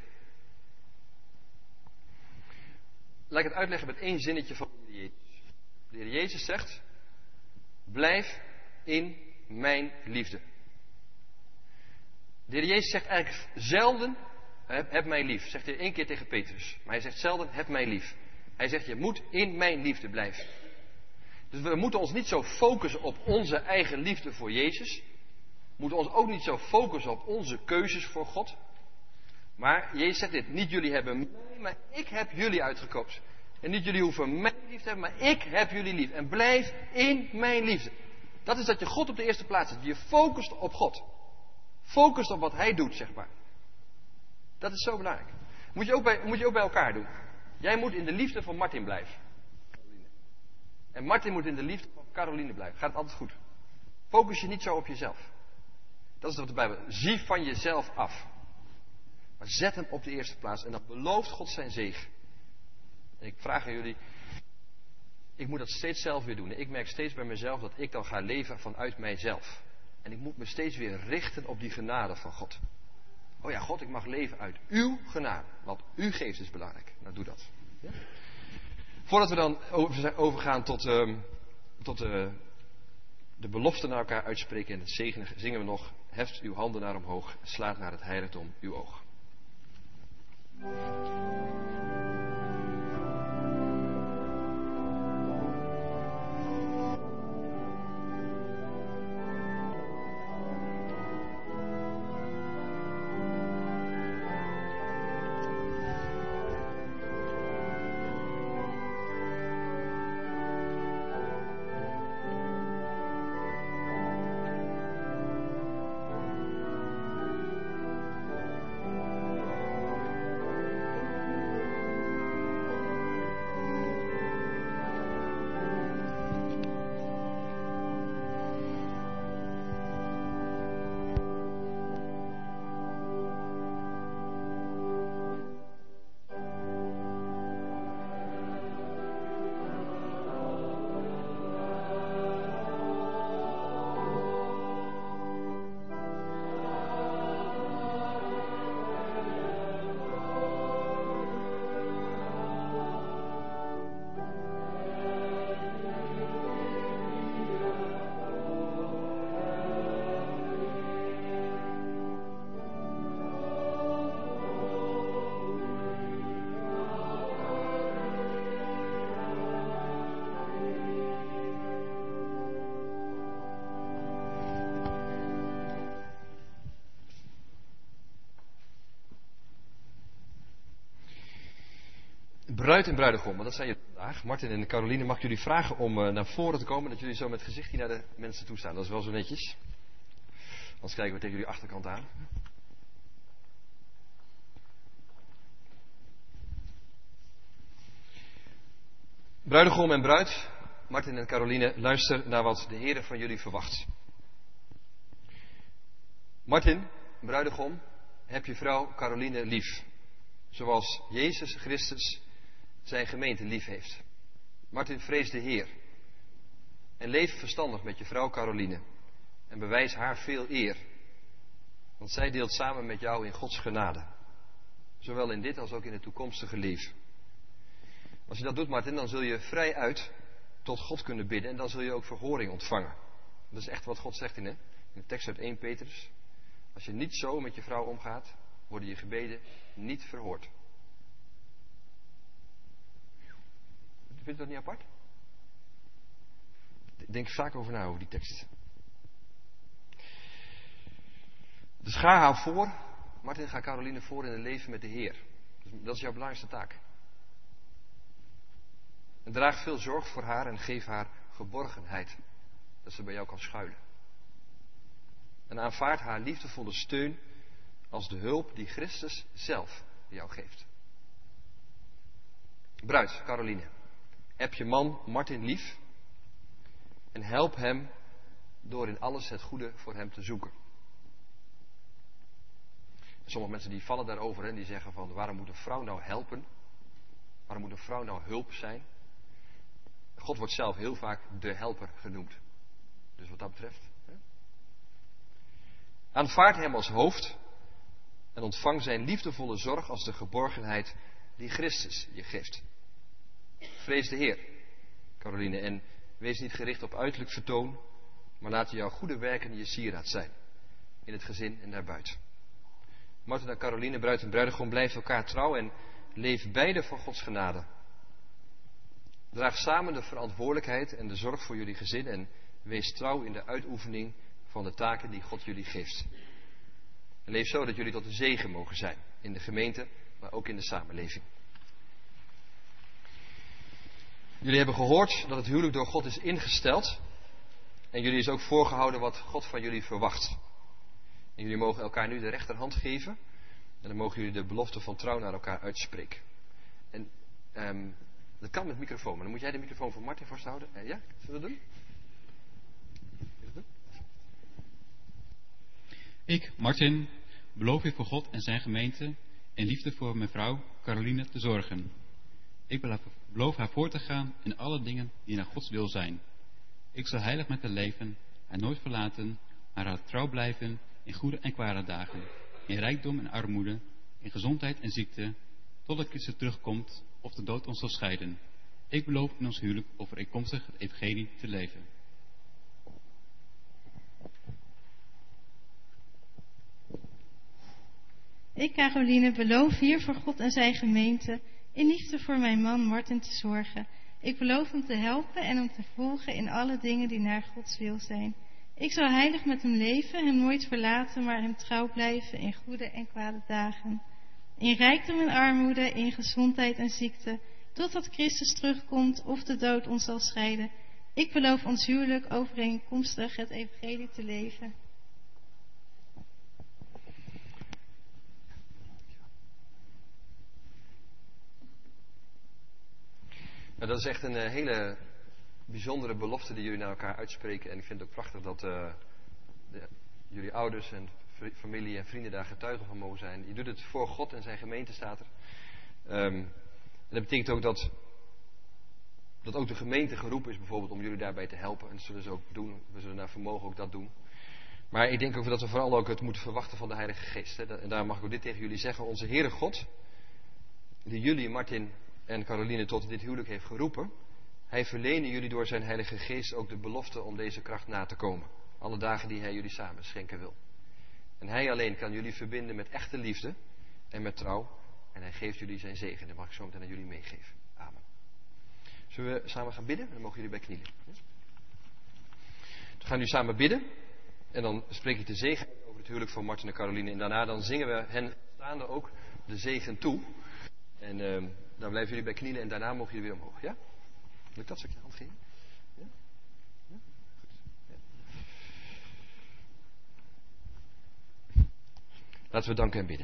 Laat ik het uitleggen met één zinnetje van de Heer Jezus. De Heer Jezus zegt, blijf in mijn liefde. De Heer Jezus zegt eigenlijk zelden, heb, heb mij lief. Zegt hij één keer tegen Petrus. Maar hij zegt zelden, heb mij lief. Hij zegt, je moet in mijn liefde blijven. Dus we moeten ons niet zo focussen op onze eigen liefde voor Jezus. We moeten ons ook niet zo focussen op onze keuzes voor God. Maar Jezus zegt dit, niet jullie hebben mij, maar ik heb jullie uitgekozen. En niet jullie hoeven mij lief te hebben, maar ik heb jullie lief. En blijf in mijn liefde. Dat is dat je God op de eerste plaats zet. Je focust op God. Focust op wat Hij doet, zeg maar. Dat is zo belangrijk. Moet je ook bij, moet je ook bij elkaar doen. Jij moet in de liefde van Martin blijven. En Martin moet in de liefde van Caroline blijven. Gaat het altijd goed. Focus je niet zo op jezelf. Dat is wat de Bijbel. Zie van jezelf af. Maar zet hem op de eerste plaats. En dan belooft God zijn zegen. En ik vraag aan jullie. Ik moet dat steeds zelf weer doen. Ik merk steeds bij mezelf dat ik dan ga leven vanuit mijzelf. En ik moet me steeds weer richten op die genade van God. Oh ja, God, ik mag leven uit uw genade. Want uw geest is belangrijk. Nou, doe dat. Ja? Voordat we dan overgaan tot, uh, tot uh, de belofte naar elkaar uitspreken en het zegenen, zingen we nog. Heft uw handen naar omhoog, slaat naar het heiligdom uw oog. Bruid en bruidegom, want dat zijn jullie vandaag. Martin en Caroline, mag ik jullie vragen om uh, naar voren te komen, dat jullie zo met gezicht hier naar de mensen toe staan. Dat is wel zo netjes. Anders kijken we tegen jullie achterkant aan. Bruidegom en bruid, Martin en Caroline, luister naar wat de Heer van jullie verwacht. Martin, bruidegom, heb je vrouw Caroline lief, zoals Jezus Christus zijn gemeente lief heeft. Martin, vrees de Heer en leef verstandig met je vrouw Caroline en bewijs haar veel eer, want zij deelt samen met jou in Gods genade, zowel in dit als ook in het toekomstige leven. Als je dat doet, Martin, dan zul je vrij uit tot God kunnen bidden en dan zul je ook verhoring ontvangen. Dat is echt wat God zegt in, hè? In de tekst uit eerste Petrus. Als je niet zo met je vrouw omgaat, worden je gebeden niet verhoord. Vind je dat niet apart? Denk er vaak over na, over die tekst. Dus ga haar voor. Martin, ga Caroline voor in het leven met de Heer. Dat is jouw belangrijkste taak. En draag veel zorg voor haar en geef haar geborgenheid. Dat ze bij jou kan schuilen. En aanvaard haar liefdevolle steun als de hulp die Christus zelf jou geeft. Bruid, Caroline, heb je man Martin lief en help hem door in alles het goede voor hem te zoeken. En sommige mensen die vallen daarover en die zeggen van waarom moet een vrouw nou helpen? Waarom moet een vrouw nou hulp zijn? God wordt zelf heel vaak de helper genoemd. Dus wat dat betreft. Hè? Aanvaard hem als hoofd en ontvang zijn liefdevolle zorg als de geborgenheid die Christus je geeft. Vrees de Heer, Caroline, en wees niet gericht op uiterlijk vertoon, maar laat jouw goede werken je sieraad zijn. In het gezin en daarbuiten. Martin en Caroline, bruid en bruidegom, blijven elkaar trouw en leef beide voor Gods genade. Draag samen de verantwoordelijkheid en de zorg voor jullie gezin en wees trouw in de uitoefening van de taken die God jullie geeft. En leef zo dat jullie tot een zegen mogen zijn in de gemeente, maar ook in de samenleving. Jullie hebben gehoord dat het huwelijk door God is ingesteld en jullie is ook voorgehouden wat God van jullie verwacht. En jullie mogen elkaar nu de rechterhand geven en dan mogen jullie de belofte van trouw naar elkaar uitspreken. En um, dat kan met microfoon, maar dan moet jij de microfoon voor Martin vasthouden. Uh, ja, zullen we dat doen? Ik, Martin, beloof je voor God en zijn gemeente in liefde voor mijn vrouw Caroline te zorgen. Ik beloof haar voor te gaan in alle dingen die naar Gods wil zijn. Ik zal heilig met haar leven, haar nooit verlaten, maar haar trouw blijven in goede en kwade dagen, in rijkdom en armoede, in gezondheid en ziekte, totdat Christus terugkomt of de dood ons zal scheiden. Ik beloof in ons huwelijk overeenkomstig het evangelie te leven. Ik, Caroline, beloof hier voor God en zijn gemeente in liefde voor mijn man Martin te zorgen. Ik beloof hem te helpen en hem te volgen in alle dingen die naar Gods wil zijn. Ik zal heilig met hem leven, hem nooit verlaten, maar hem trouw blijven in goede en kwade dagen. In rijkdom en armoede, in gezondheid en ziekte, totdat Christus terugkomt of de dood ons zal scheiden. Ik beloof ons huwelijk overeenkomstig het evangelie te leven. Nou, dat is echt een uh, hele bijzondere belofte die jullie naar elkaar uitspreken. En ik vind het ook prachtig dat uh, de, jullie ouders en familie en vrienden daar getuigen van mogen zijn. Je doet het voor God en zijn gemeente, staat er. Um, en dat betekent ook dat, dat ook de gemeente geroepen is bijvoorbeeld om jullie daarbij te helpen. En dat zullen ze ook doen. We zullen naar vermogen ook dat doen. Maar ik denk ook dat we vooral ook het moeten verwachten van de Heilige Geest. Hè. En daar mag ik ook dit tegen jullie zeggen. Onze Heere God, die jullie, Martin en Caroline, tot dit huwelijk heeft geroepen, hij verleende jullie door zijn Heilige Geest ook de belofte om deze kracht na te komen. Alle dagen die hij jullie samen schenken wil. En hij alleen kan jullie verbinden met echte liefde en met trouw. En hij geeft jullie zijn zegen. Dat mag ik zo meteen aan jullie meegeven. Amen. Zullen we samen gaan bidden? Dan mogen jullie bij knielen. We gaan nu samen bidden. En dan spreek ik de zegen over het huwelijk van Martin en Caroline. En daarna dan zingen we hen staande ook de zegen toe. En uh, Dan blijven jullie bij knielen en daarna mogen jullie weer omhoog. Ja? Wil ik dat stukje hand geven? Ja? Ja? Goed. Ja. Laten we danken en bidden.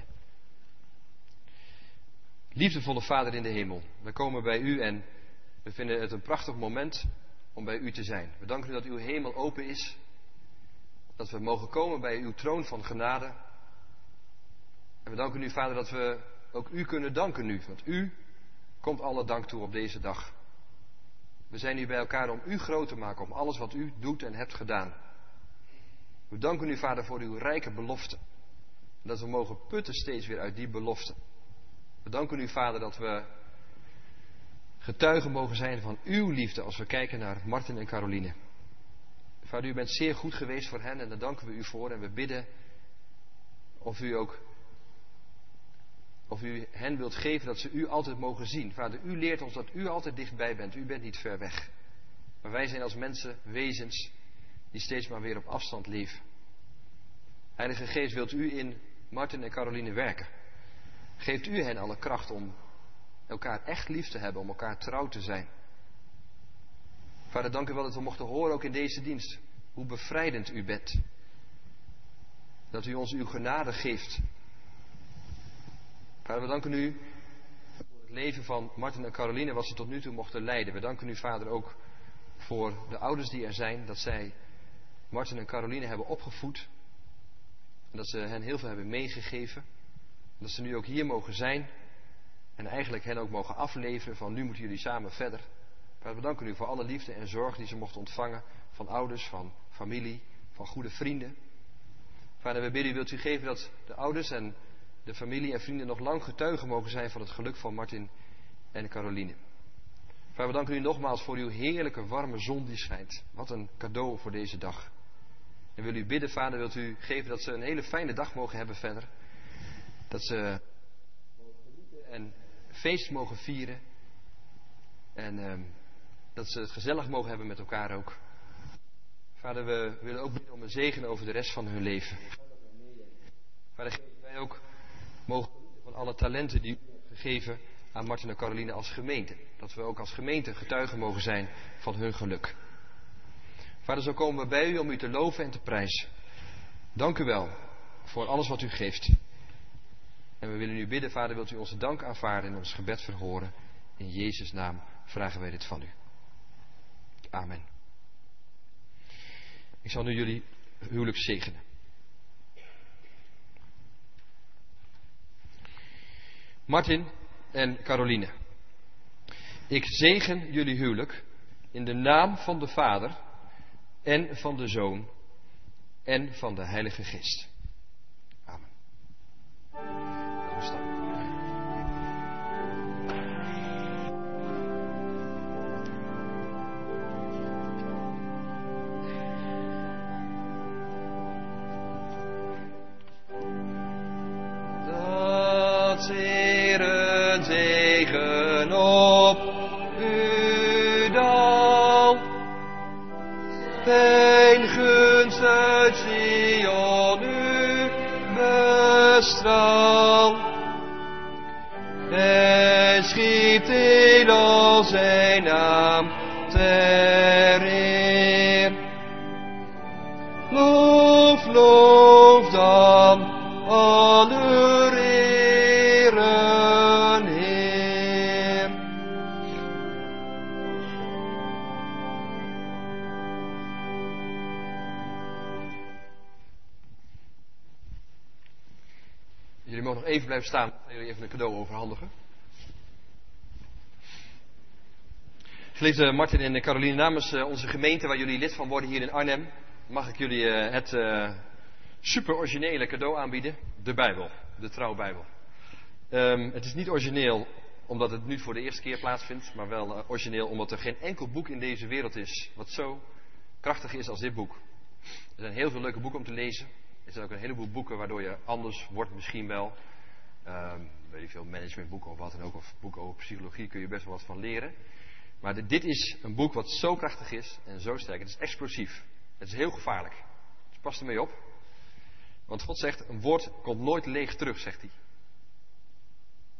Liefdevolle Vader in de hemel, we komen bij u en we vinden het een prachtig moment om bij u te zijn. We danken u dat uw hemel open is. Dat we mogen komen bij uw troon van genade. En we danken u, Vader, dat we ook u kunnen danken nu. Want u komt alle dank toe op deze dag. We zijn hier bij elkaar om u groot te maken, om alles wat u doet en hebt gedaan. We danken u, Vader, voor uw rijke belofte. En dat we mogen putten steeds weer uit die belofte. We danken u, Vader, dat we getuigen mogen zijn van uw liefde als we kijken naar Martin en Caroline. Vader, u bent zeer goed geweest voor hen en daar danken we u voor. En we bidden of u ook, of u hen wilt geven dat ze u altijd mogen zien. Vader, u leert ons dat u altijd dichtbij bent. U bent niet ver weg. Maar wij zijn als mensen wezens die steeds maar weer op afstand leven. Heilige Geest, wilt u in Martin en Caroline werken? Geeft u hen alle kracht om elkaar echt lief te hebben, om elkaar trouw te zijn. Vader, dank u wel dat we mochten horen ook in deze dienst hoe bevrijdend u bent. Dat u ons uw genade geeft. Vader, we danken u voor het leven van Martin en Caroline, wat ze tot nu toe mochten leiden. We danken u, Vader, ook voor de ouders die er zijn, dat zij Martin en Caroline hebben opgevoed. En dat ze hen heel veel hebben meegegeven. Dat ze nu ook hier mogen zijn. En eigenlijk hen ook mogen afleveren van nu moeten jullie samen verder. Vader, we danken u voor alle liefde en zorg die ze mochten ontvangen. Van ouders, van familie, van goede vrienden. Vader, we bidden u, wilt u geven dat de ouders en de familie en vrienden nog lang getuigen mogen zijn van het geluk van Martin en Caroline. Vader, we danken u nogmaals voor uw heerlijke warme zon die schijnt. Wat een cadeau voor deze dag. En wil u bidden, Vader, wilt u geven dat ze een hele fijne dag mogen hebben verder. Dat ze mogen genieten en feest mogen vieren. En uh, dat ze het gezellig mogen hebben met elkaar ook. Vader, we willen ook bidden om een zegen over de rest van hun leven. Vader, geven wij ook mogen genieten van alle talenten die u hebt gegeven aan Martin en Caroline als gemeente. Dat we ook als gemeente getuigen mogen zijn van hun geluk. Vader, zo komen we bij u om u te loven en te prijzen. Dank u wel voor alles wat u geeft. En we willen u bidden, Vader, wilt u onze dank aanvaarden en ons gebed verhoren. In Jezus' naam vragen wij dit van u. Amen. Ik zal nu jullie huwelijk zegenen. Martin en Caroline. Ik zegen jullie huwelijk in de naam van de Vader en van de Zoon en van de Heilige Geest. Amen. Laten we staan. Dat Heere zegen op u daalt. Zijn gunst uit Sion u bestraalt. En schiept heelal zijn naam ter eer. Loof, loof dan alle eren, Heer. Jullie mogen nog even blijven staan. Ik ga jullie even een cadeau overhandigen. Geliefde Martin en Caroline, namens onze gemeente waar jullie lid van worden hier in Arnhem, mag ik jullie het uh, super originele cadeau aanbieden. De Bijbel, de Trouwbijbel. Um, het is niet origineel omdat het nu voor de eerste keer plaatsvindt, maar wel uh, origineel omdat er geen enkel boek in deze wereld is wat zo krachtig is als dit boek. Er zijn heel veel leuke boeken om te lezen. Er zijn ook een heleboel boeken waardoor je anders wordt misschien wel. Um, weet ik veel, managementboeken of wat dan ook, of boeken over psychologie kun je best wel wat van leren. Maar de, dit is een boek wat zo krachtig is en zo sterk. Het is explosief. Het is heel gevaarlijk. Dus pas ermee op. Want God zegt, een woord komt nooit leeg terug, zegt hij.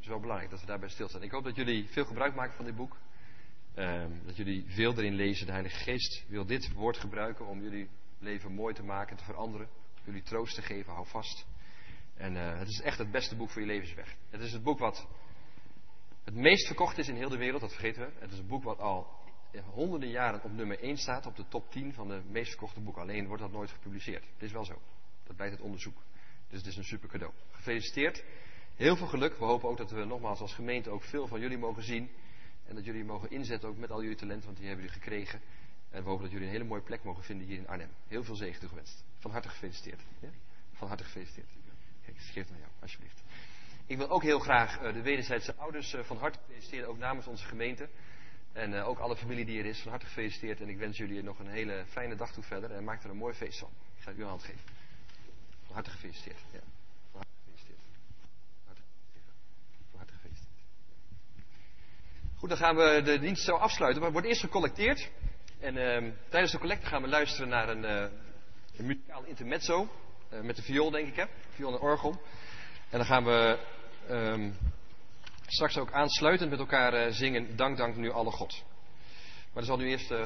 is wel belangrijk dat we daarbij stilstaan. Ik hoop dat jullie veel gebruik maken van dit boek. Um, dat jullie veel erin lezen. De Heilige Geest wil dit woord gebruiken om jullie leven mooi te maken en te veranderen. Jullie troost te geven, hou vast. En uh, het is echt het beste boek voor je levensweg. Het is het boek wat het meest verkocht is in heel de wereld, dat vergeten we. Het is een boek wat al honderden jaren op nummer één staat, op de top tien van de meest verkochte boeken. Alleen wordt dat nooit gepubliceerd. Het is wel zo. Dat blijkt uit onderzoek. Dus het is een super cadeau. Gefeliciteerd. Heel veel geluk. We hopen ook dat we nogmaals als gemeente ook veel van jullie mogen zien. En dat jullie mogen inzetten ook met al jullie talenten, want die hebben jullie gekregen. En we hopen dat jullie een hele mooie plek mogen vinden hier in Arnhem. Heel veel zegen toegewenst. Van harte gefeliciteerd. Ja? Van harte gefeliciteerd. Kijk, geef het aan jou, alsjeblieft. Ik wil ook heel graag uh, de wederzijdse ouders uh, van harte feliciteren, ook namens onze gemeente. En uh, ook alle familie die er is, van harte gefeliciteerd. En ik wens jullie nog een hele fijne dag toe verder. En maak er een mooi feest van. Ik ga u een hand geven. Van harte gefeliciteerd. Ja. Van harte gefeliciteerd. Van harte, van harte gefeliciteerd. Goed, dan gaan we de dienst zo afsluiten. Maar er wordt eerst gecollecteerd. En uh, tijdens de collecte gaan we luisteren naar een, uh, een muzikaal intermezzo. Uh, met de viool, denk ik, hè? Viool en orgel. En dan gaan we um, straks ook aansluitend met elkaar uh, zingen. Dank, dank nu alle God. Maar er zal nu eerst... Uh,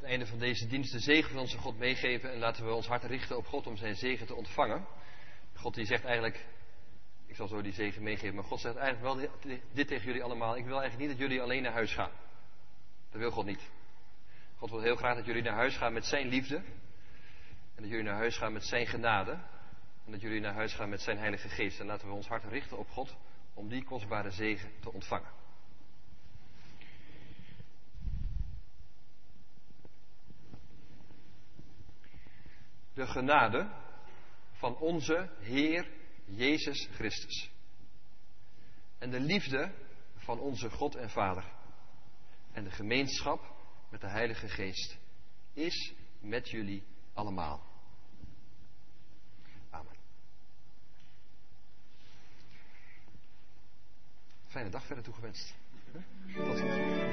einde van deze dienst de zegen van onze God meegeven. En laten we ons hart richten op God om zijn zegen te ontvangen. God die zegt eigenlijk, ik zal zo die zegen meegeven, maar God zegt eigenlijk wel dit tegen jullie allemaal. Ik wil eigenlijk niet dat jullie alleen naar huis gaan. Dat wil God niet. God wil heel graag dat jullie naar huis gaan met zijn liefde. En dat jullie naar huis gaan met zijn genade. En dat jullie naar huis gaan met zijn Heilige Geest. En laten we ons hart richten op God om die kostbare zegen te ontvangen. De genade van onze Heer Jezus Christus. En de liefde van onze God en Vader. En de gemeenschap met de Heilige Geest is met jullie allemaal. Amen. Fijne dag verder toegewenst. Tot ziens.